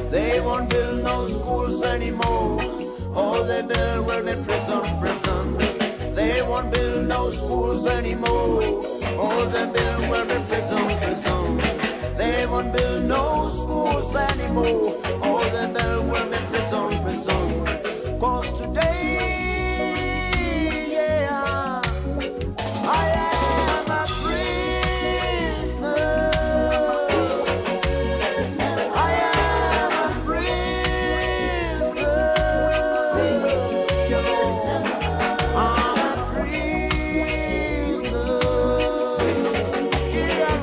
They won't build no schools anymore. All they build will be prison, prison. They won't build no schools anymore. All they build will be prison, prison. They won't build no schools anymore. All they build will be prison, prison. 'Cause today, yeah, I am a prisoner. I am a prisoner. I'm a prisoner. Yeah,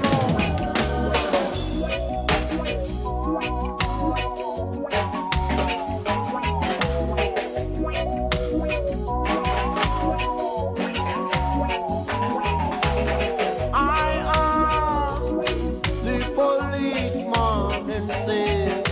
I asked the policeman and said,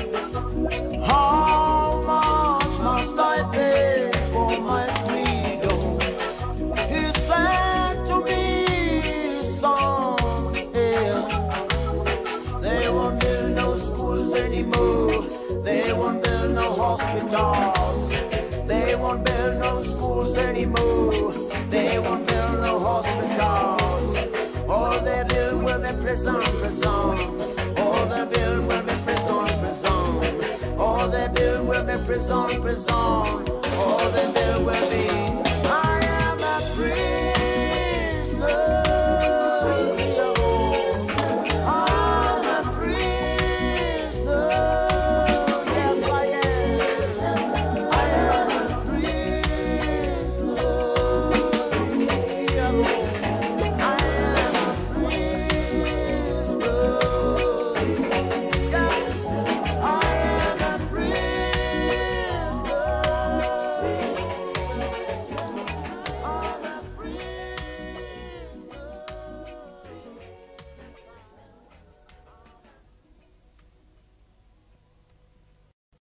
how much must I pay for my freedom? He said to me, son, yeah, they won't build no schools anymore. They won't build no hospitals. They won't build no schools anymore. They won't build no hospitals. All they build will be prison, prison. All they build will be prison, prison. All they build will be prison, prison.